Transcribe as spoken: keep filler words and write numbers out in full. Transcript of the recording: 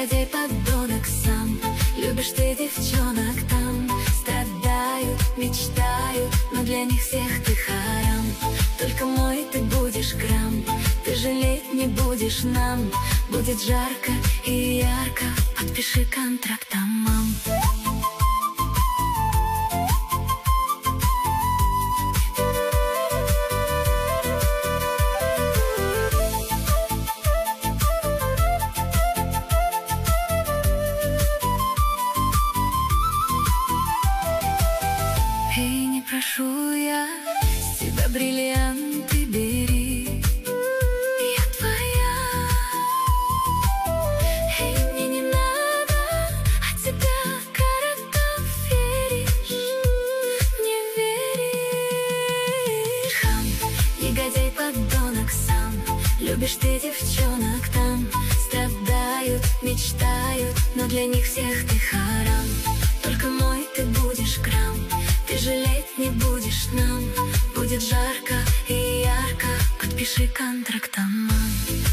негодяй, подонок сам. Любишь ты девчонок там, страдают, мечтают, но для них всех ты харам. Только мой ты будешь грамм, ты жалеть не будешь нам. Будет жарко и ярко, подпиши контракт, мам. Эй, не прошу я с тебя бриллианты, бери, я твоя. Эй, мне не надо от тебя каратов, веришь, не веришь. Хам, негодяй, подонок сам. Любишь ты девчонок там, страдают, мечтают, но для них всех ты харам. Только мой ты будешь грамм, ты жалеть не будешь нам. Будет жарко и ярко, подпиши контракт, мам.